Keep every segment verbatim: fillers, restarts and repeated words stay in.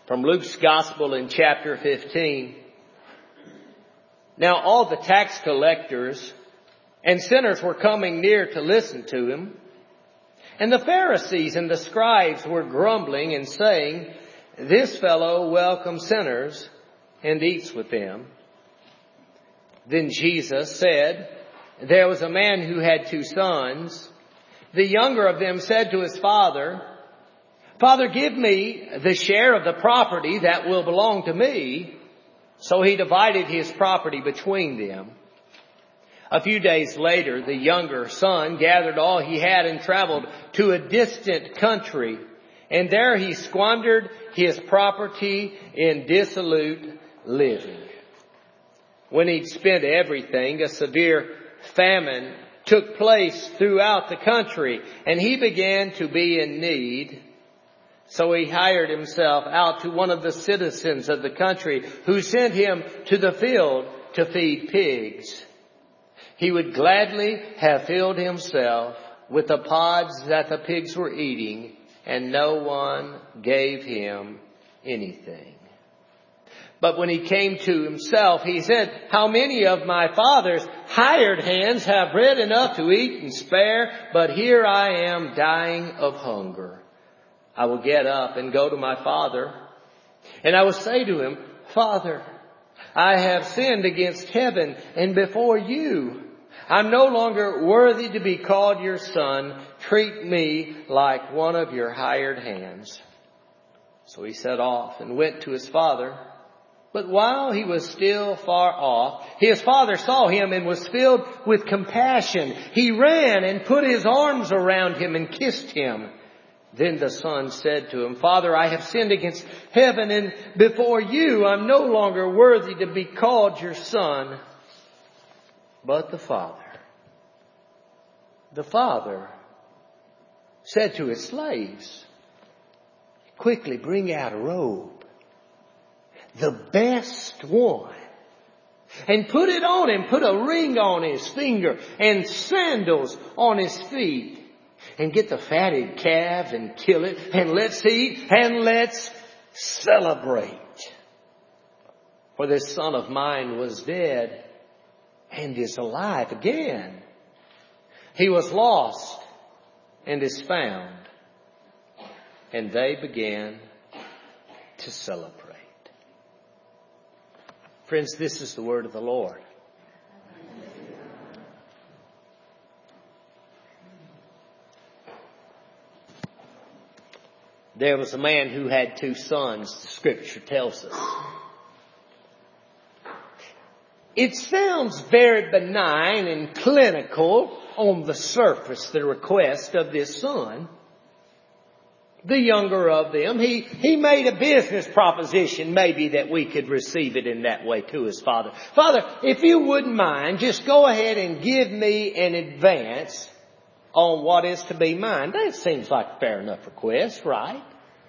from Luke's Gospel in chapter fifteen. Now all the tax collectors and sinners were coming near to listen to him. And the Pharisees and the scribes were grumbling and saying, "This fellow welcomes sinners and eats with them." Then Jesus said, "There was a man who had two sons. The younger of them said to his father, 'Father, give me the share of the property that will belong to me.' So he divided his property between them. A few days later, the younger son gathered all he had and traveled to a distant country. And there he squandered his property in dissolute living. When he'd spent everything, a severe famine took place throughout the country, and he began to be in need. So he hired himself out to one of the citizens of the country, who sent him to the field to feed pigs. He would gladly have filled himself with the pods that the pigs were eating, and no one gave him anything. But when he came to himself, he said, 'How many of my father's hired hands have bread enough to eat and spare, but here I am dying of hunger. I will get up and go to my father, and I will say to him, Father, I have sinned against heaven and before you. I'm no longer worthy to be called your son. Treat me like one of your hired hands.' So he set off and went to his father. But while he was still far off, his father saw him and was filled with compassion. He ran and put his arms around him and kissed him. Then the son said to him, 'Father, I have sinned against heaven and before you. I'm no longer worthy to be called your son.' But the father, the father said to his slaves, 'Quickly bring out a robe, the best one, and put it on him. Put a ring on his finger and sandals on his feet. And get the fatted calf and kill it, and let's eat and let's celebrate. For this son of mine was dead and is alive again. He was lost and is found.' And they began to celebrate." Friends, this is the word of the Lord. There was a man who had two sons, the scripture tells us. It sounds very benign and clinical on the surface, the request of this son. The younger of them, he, he made a business proposition, maybe that we could receive it in that way to his father. Father, if you wouldn't mind, just go ahead and give me an advance on what is to be mine. That seems like a fair enough request, right?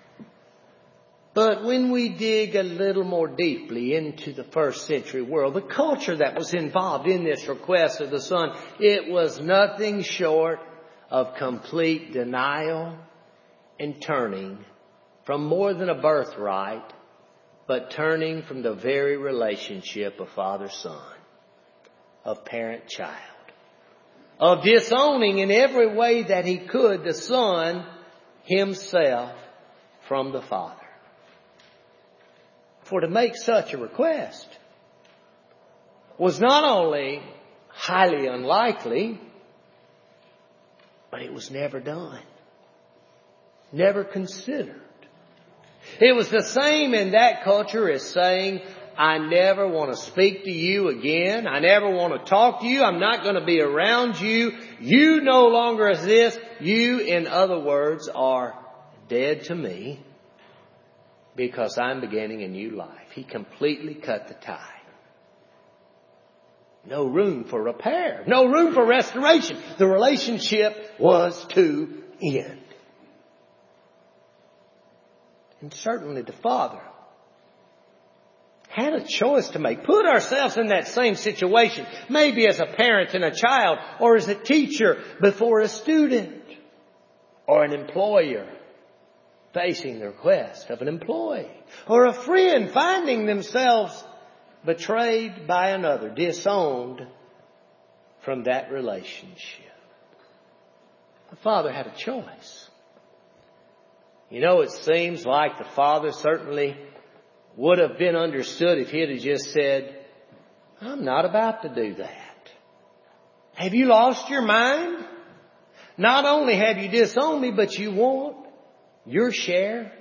But when we dig a little more deeply into the first century world, the culture that was involved in this request of the son, it was nothing short of complete denial and turning from more than a birthright, but turning from the very relationship of father-son, of parent-child, of disowning in every way that he could the son himself from the father. For to make such a request was not only highly unlikely, but it was never done, never considered. It was the same in that culture as saying, I never want to speak to you again. I never want to talk to you. I'm not going to be around you. You no longer exist. You, in other words, are dead to me because I'm beginning a new life. He completely cut the tie. No room for repair. No room for restoration. The relationship was to end. And certainly the father had a choice to make. Put ourselves in that same situation, maybe as a parent and a child, or as a teacher before a student, or an employer. facing the request of an employee, or a friend finding themselves betrayed by another, disowned from that relationship. The father had a choice. You know, it seems like the father certainly would have been understood if he had just said, I'm not about to do that. Have you lost your mind? Not only have you disowned me, but you want your share.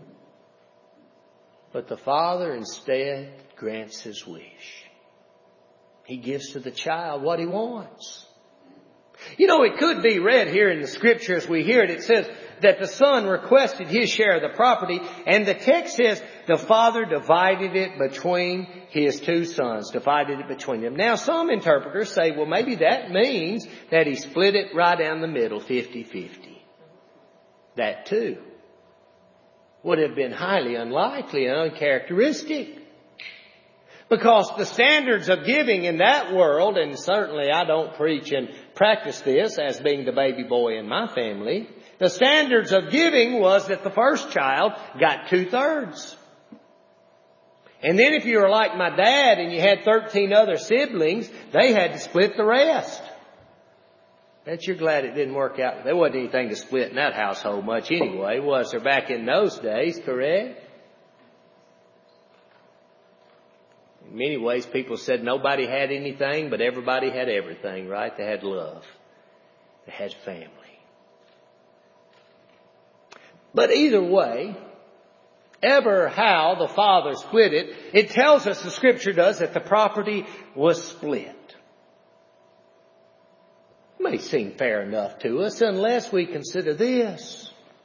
But the father instead grants his wish. He gives to the child what he wants. You know, it could be read here in the scripture as we hear it. It says that the son requested his share of the property, and the text says the father divided it between his two sons, divided it between them. Now, some interpreters say, well, maybe that means that he split it right down the middle, fifty-fifty. That too would have been highly unlikely and uncharacteristic. Because the standards of giving in that world, and certainly I don't preach and practice this as being the baby boy in my family, the standards of giving was that the first child got two-thirds. And then if you were like my dad and you had thirteen other siblings, they had to split the rest. Bet you're glad it didn't work out. There wasn't anything to split in that household much anyway, was there, back in those days, correct? In many ways, people said nobody had anything, but everybody had everything, right? They had love. They had family. But either way, ever how the father split it, it tells us, the scripture does, that the property was split. It may seem fair enough to us unless we consider this.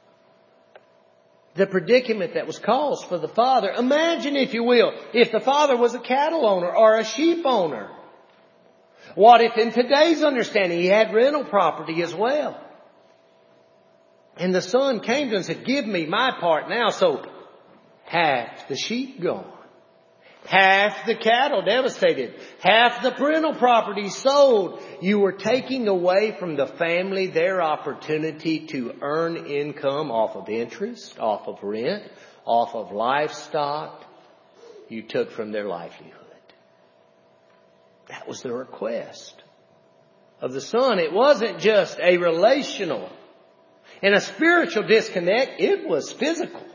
The predicament that was caused for the father. Imagine, if you will, if the father was a cattle owner or a sheep owner. What if in today's understanding he had rental property as well? And the son came to him and said, give me my part now. So half the sheep gone. Half the cattle devastated. Half the parental property sold. You were taking away from the family their opportunity to earn income off of interest, off of rent, off of livestock. You took from their livelihood. That was the request of the son. It wasn't just a relational and a spiritual disconnect. It was physical.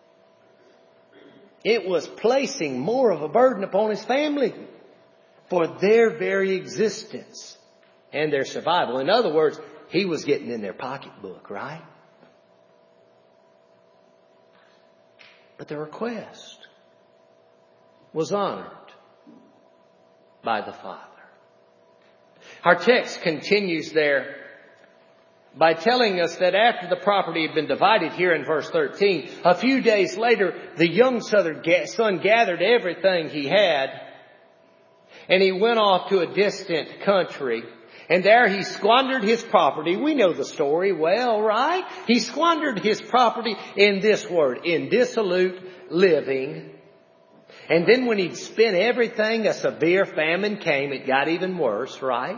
It was placing more of a burden upon his family for their very existence and their survival. In other words, he was getting in their pocketbook, right? But the request was honored by the father. Our text continues there by telling us that after the property had been divided here in verse thirteen, a few days later, the young son gathered everything he had and he went off to a distant country. And there he squandered his property. We know the story well, right? He squandered his property in this word, in dissolute living. And then when he'd spent everything, a severe famine came. It got even worse, right?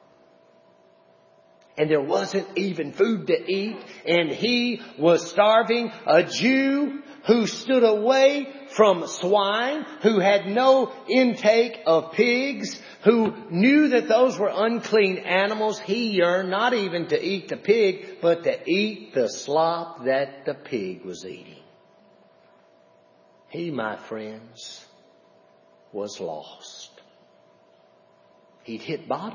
And there wasn't even food to eat, and he was starving. A Jew who stood away from swine, who had no intake of pigs, who knew that those were unclean animals. He yearned not even to eat the pig, but to eat the slop that the pig was eating. He, my friends, was lost. He'd hit bottom.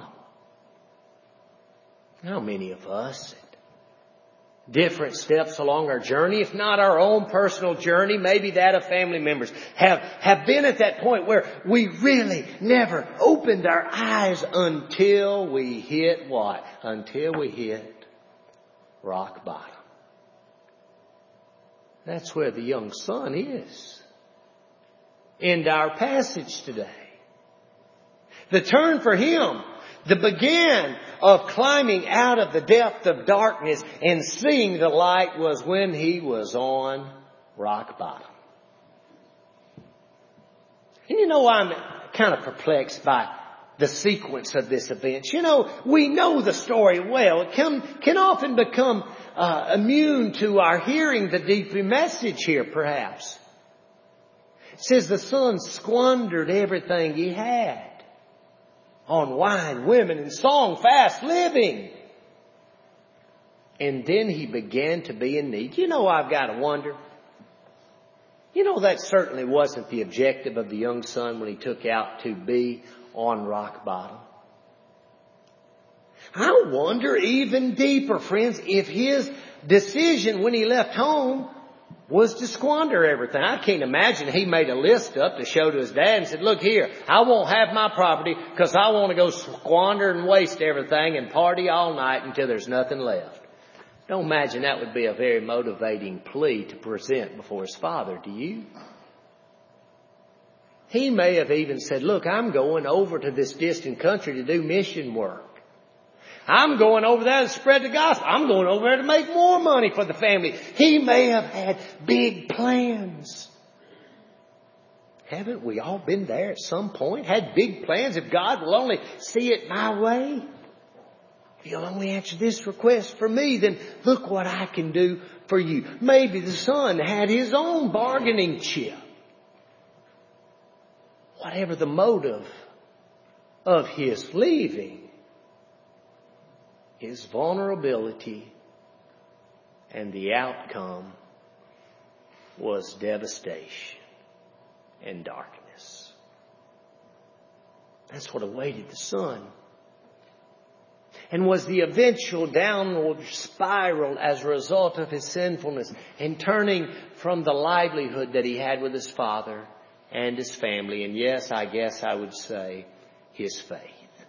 How many of us at different steps along our journey, if not our own personal journey, maybe that of family members, have, have been at that point where we really never opened our eyes until we hit what? Until we hit rock bottom. That's where the young son is in our passage today. The turn for him, the begin of climbing out of the depth of darkness and seeing the light, was when he was on rock bottom. And you know, I'm kind of perplexed by the sequence of this event. You know, we know the story well. It can, can often become uh, immune to our hearing the deeper message here, perhaps. It says the son squandered everything he had on wine, women, and song, fast living. And then he began to be in need. You know, I've got to wonder. You know, that certainly wasn't the objective of the young son when he took out to be on rock bottom. I wonder even deeper, friends, if his decision when he left home was to squander everything. I can't imagine he made a list up to show to his dad and said, look here, I won't have my property because I want to go squander and waste everything and party all night until there's nothing left. Don't imagine that would be a very motivating plea to present before his father, do you? He may have even said, look, I'm going over to this distant country to do mission work. I'm going over there to spread the gospel. I'm going over there to make more money for the family. He may have had big plans. Haven't we all been there at some point? Had big plans if God will only see it my way? If you'll only answer this request for me, then look what I can do for you. Maybe the son had his own bargaining chip. Whatever the motive of his leaving, his vulnerability and the outcome was devastation and darkness. That's what awaited the son. And was the eventual downward spiral as a result of his sinfulness and turning from the livelihood that he had with his father and his family. And yes, I guess I would say his faith.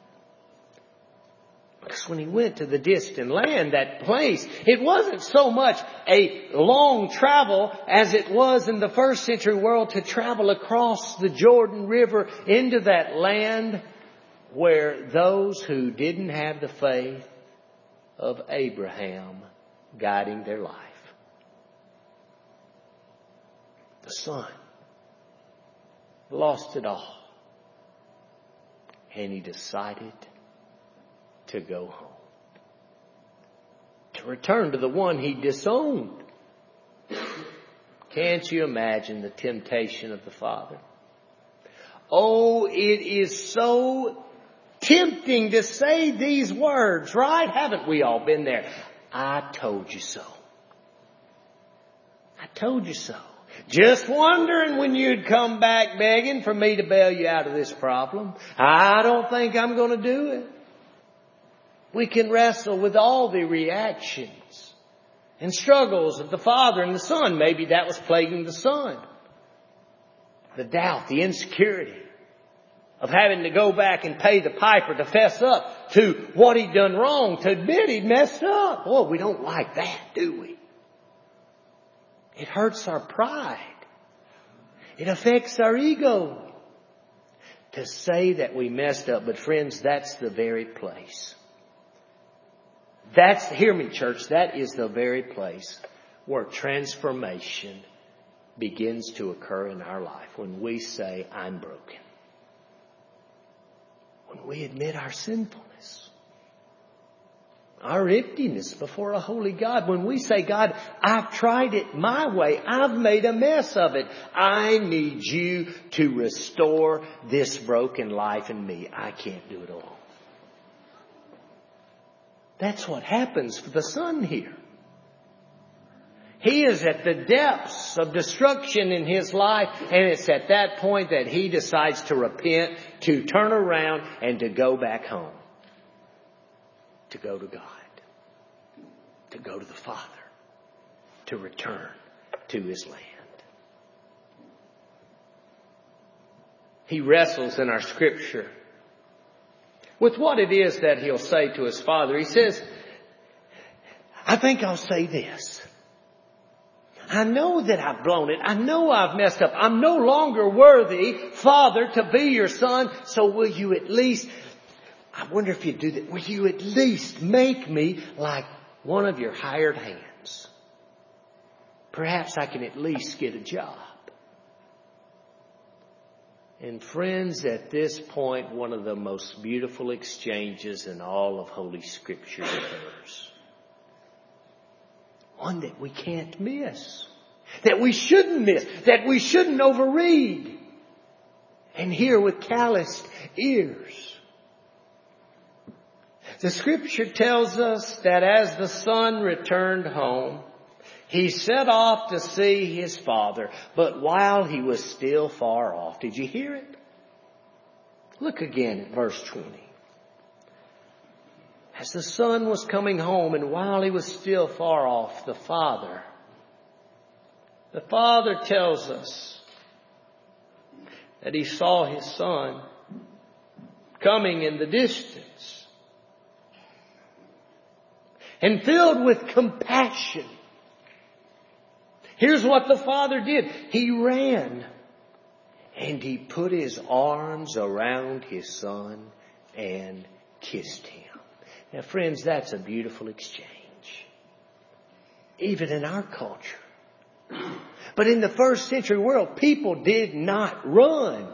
Because when he went to the distant land, that place, it wasn't so much a long travel as it was in the first century world to travel across the Jordan River into that land where those who didn't have the faith of Abraham guiding their life. The son lost it all. And he decided to go home. To return to the one he disowned. Can't you imagine the temptation of the father? Oh, it is so tempting to say these words, right? Haven't we all been there? I told you so. I told you so. Just wondering when you'd come back begging for me to bail you out of this problem. I don't think I'm going to do it. We can wrestle with all the reactions and struggles of the father and the son. Maybe that was plaguing the son. The doubt, the insecurity of having to go back and pay the piper to fess up to what he'd done wrong, to admit he'd messed up. Boy, we don't like that, do we? It hurts our pride. It affects our ego to say that we messed up. But friends, that's the very place. That's, hear me church, that is the very place where transformation begins to occur in our life. When we say, I'm broken. When we admit our sinfulness. Our emptiness before a holy God. When we say, God, I've tried it my way. I've made a mess of it. I need you to restore this broken life in me. I can't do it alone. That's what happens for the son here. He is at the depths of destruction in his life, and it's at that point that he decides to repent, to turn around, and to go back home. To go to God. To go to the Father. To return to his land. He wrestles in our scripture with what it is that he'll say to his father. He says, I think I'll say this. I know that I've blown it. I know I've messed up. I'm no longer worthy, Father, to be your son. So will you at least, I wonder if you'd do that. Will you at least make me like one of your hired hands? Perhaps I can at least get a job. And friends, at this point, one of the most beautiful exchanges in all of Holy Scripture occurs. One that we can't miss. That we shouldn't miss. That we shouldn't overread. And hear with calloused ears. The Scripture tells us that as the son returned home, he set off to see his father, but while he was still far off. Did you hear it? Look again at verse twenty. As the son was coming home and while he was still far off, the father, the father tells us that he saw his son coming in the distance. And filled with compassion, here's what the father did. He ran and he put his arms around his son and kissed him. Now, friends, that's a beautiful exchange. Even in our culture. But in the first century world, people did not run.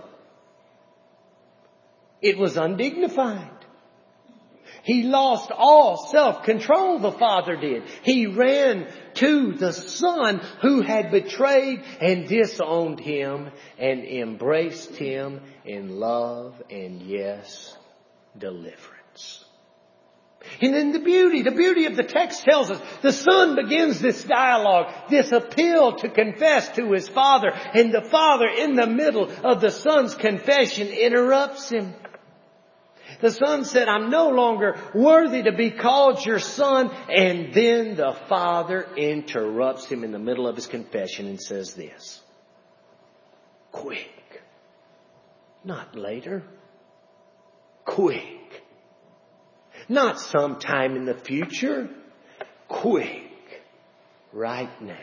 It was undignified. He lost all self-control, the father did. He ran to the son who had betrayed and disowned him and embraced him in love and, yes, deliverance. And then the beauty, the beauty of the text tells us the son begins this dialogue, this appeal to confess to his father. And the father, in the middle of the son's confession, interrupts him. The son said, I'm no longer worthy to be called your son. And then the father interrupts him in the middle of his confession and says this. Quick. Not later. Quick. Not sometime in the future. Quick. Right now.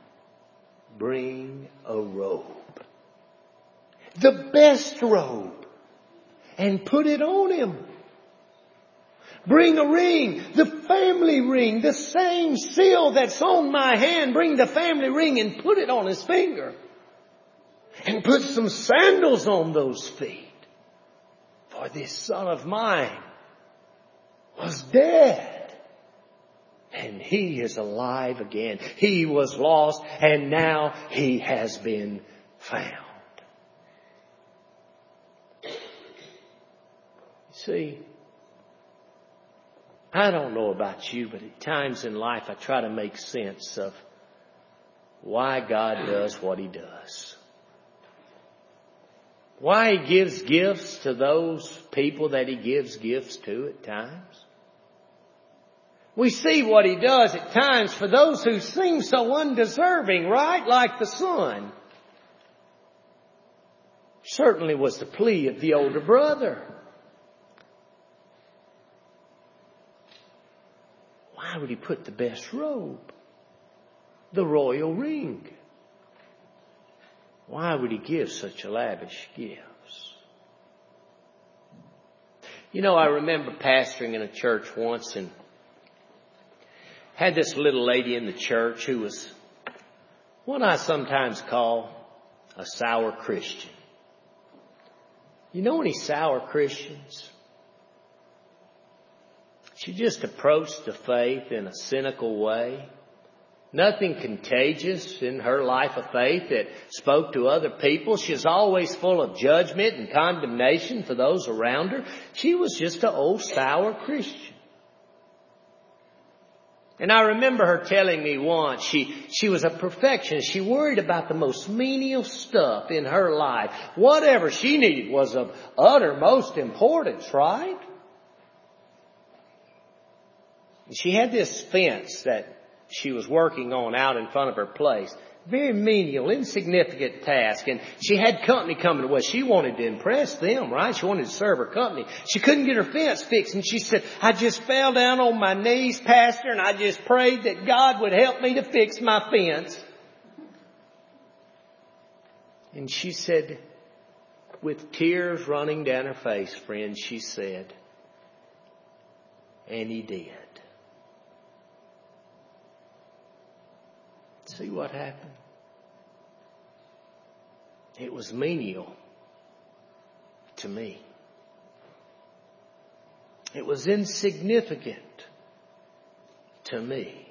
Bring a robe. The best robe. And put it on him. Bring a ring, the family ring, the same seal that's on my hand. Bring the family ring and put it on his finger. And put some sandals on those feet. For this son of mine was dead. And he is alive again. He was lost and now he has been found. See, I don't know about you, but at times in life I try to make sense of why God does what He does. Why He gives gifts to those people that He gives gifts to at times. We see what He does at times for those who seem so undeserving, right? Like the son. Certainly was the plea of the older brother. Why would He put the best robe? The royal ring? Why would He give such lavish gifts? You know, I remember pastoring in a church once and had this little lady in the church who was what I sometimes call a sour Christian. You know any sour Christians? She just approached the faith in a cynical way. Nothing contagious in her life of faith that spoke to other people. She was always full of judgment and condemnation for those around her. She was just an old sour Christian. And I remember her telling me once she, she was a perfectionist. She worried about the most menial stuff in her life. Whatever she needed was of uttermost importance, right? She had this fence that she was working on out in front of her place. Very menial, insignificant task. And she had company coming. Well, she wanted to impress them, right? She wanted to serve her company. She couldn't get her fence fixed. And she said, I just fell down on my knees, Pastor, and I just prayed that God would help me to fix my fence. And she said, with tears running down her face, friend, she said, and He did. See what happened? It was menial. to me. It was insignificant to me.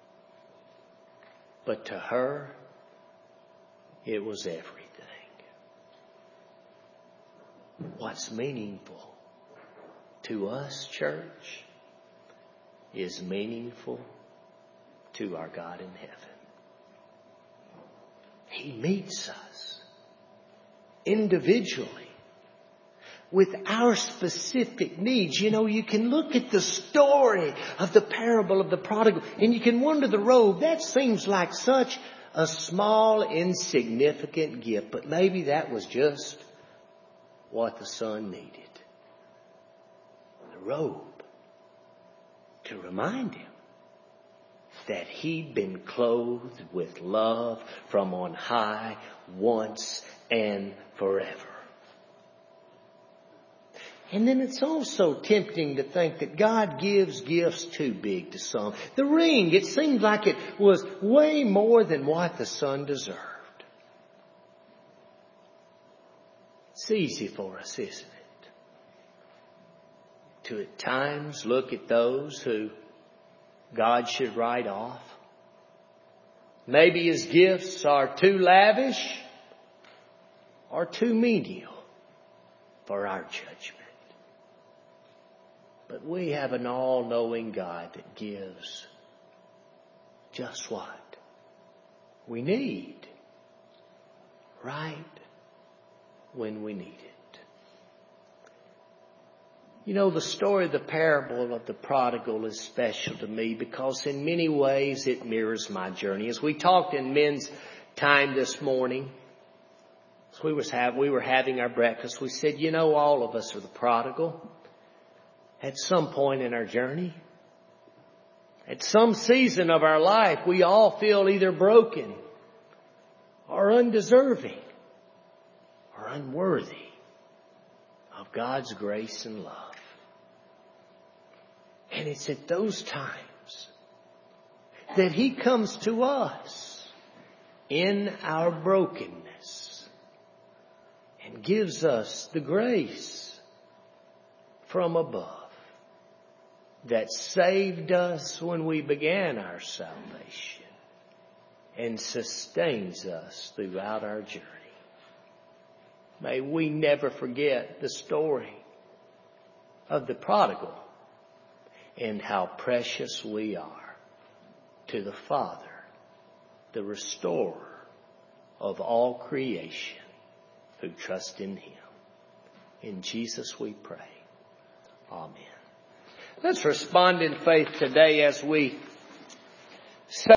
But to her, it was everything. What's meaningful to us, church, is meaningful to our God in heaven. He meets us individually with our specific needs. You know, you can look at the story of the parable of the prodigal and you can wonder the road. That seems like such a small, insignificant gift, but maybe that was just what the son needed. The robe to remind him that he'd been clothed with love from on high once and forever. And then it's also tempting to think that God gives gifts too big to some. The ring, it seemed like it was way more than what the son deserved. It's easy for us, isn't it? To at times look at those who God should write off. Maybe his gifts are too lavish or too menial for our judgment. But we have an all-knowing God that gives just what we need right when we need it. You know, the story of the parable of the prodigal is special to me because in many ways it mirrors my journey. As we talked in men's time this morning, as we, was have, we were having our breakfast, we said, you know, all of us are the prodigal. At some point in our journey, at some season of our life, we all feel either broken or undeserving or unworthy of God's grace and love. And it's at those times that he comes to us in our brokenness and gives us the grace from above that saved us when we began our salvation and sustains us throughout our journey. May we never forget the story of the prodigal and how precious we are to the Father, the restorer of all creation who trust in him. In Jesus we pray. Amen. Let's respond in faith today as we say